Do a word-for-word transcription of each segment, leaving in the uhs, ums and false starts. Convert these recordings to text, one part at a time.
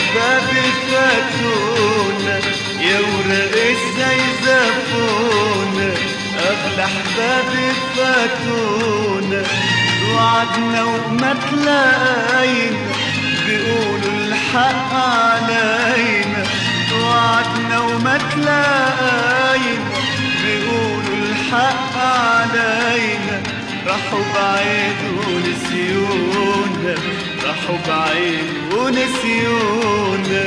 أحبابي فاتونا يا ورق الزيزفونا، أغلى أحبابي فاتونا، وعدنا وما تلاقينا بيقولوا الحق علينا، وعدنا وما تلاقينا بيقولوا الحق علينا، راحوا بعيد ونسيونا، راحوا بعيد ونسيونا.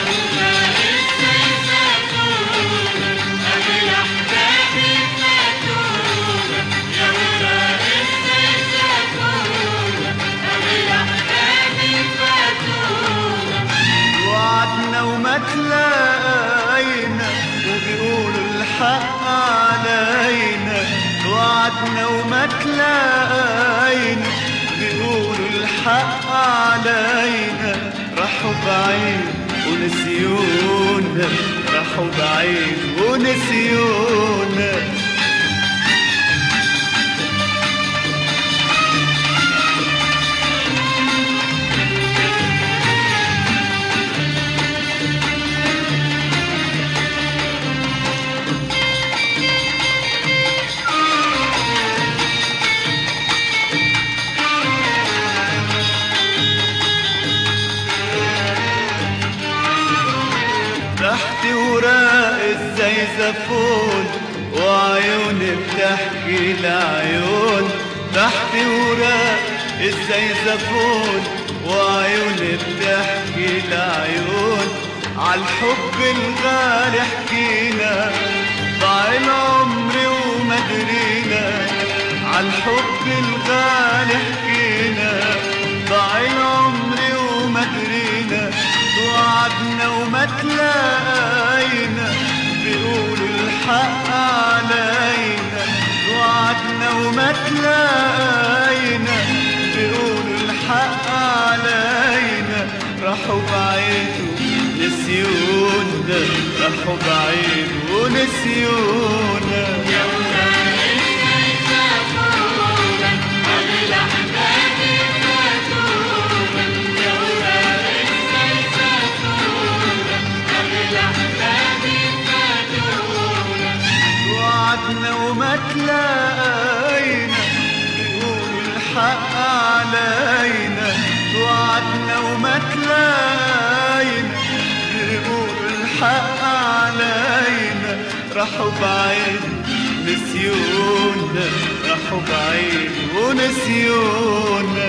وعدنا وما تلاقينا وبيقولوا الحق علينا، وعدنا وما تلاقينا بيقولوا الحق علينا، راحوا بعيد ونسيونا، راحوا بعيد ونسيونا. تحت وراق الزيزفون وعيوني بتحكي لعيون، تحت وراق الزيزفون وعيوني بتحكي لعيون، عالحب الغالي حكينا ضاع العمر وما درينا، عالحب الغالي حكينا ضاع العمر وما درينا، وعدنا وما تلاقينا بيقولوا الحق علينا، وعدنا وما تلاقينا بيقولوا الحق علينا، راحوا بعيد ونسيونا، راحوا بعيد ونسيونا. وعدنا وما تلاقينا بيقولوا الحق علينا، وعدنا وما تلاقينا بيقولوا الحق علينا، راحوا بعيد نسيونا، راحوا بعيد ونسيونا.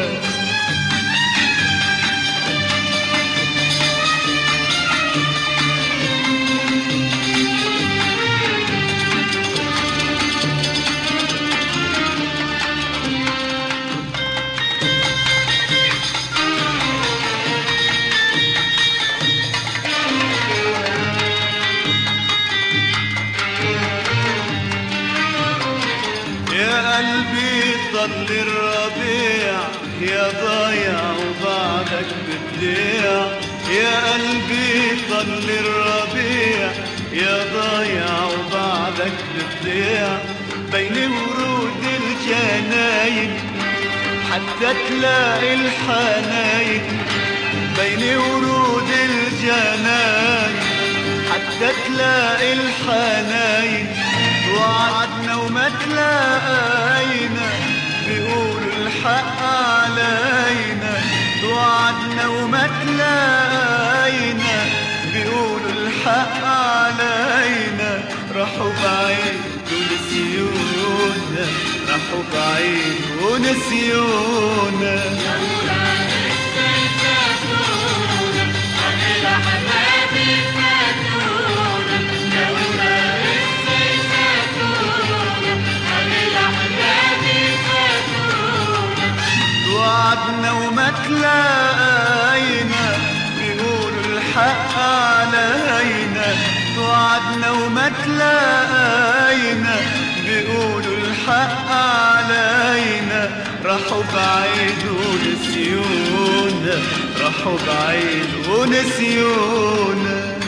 يا قلبي طل الربيع يا ضايع وبعدك بتضيع، يا قلبي طل الربيع يا ضايع وبعدك بتضيع، بين ورود الجناين حتى تلاقي الحناين، بين ورود الجناين حتى تلاقي الحناين، وعدنا وما تلاقينا بيقولوا الحق علينا، وعدنا وما تلاقينا بيقولوا الحق علينا، راحوا بعيد ونسيونا، راحوا بعيد ونسيونا. وعدنا وما تلاقينا بيقولوا الحق علينا، وعدنا وما تلاقينا بيقولوا الحق علينا، راحوا بعيد ونسيونا، راحوا بعيد ونسيونا.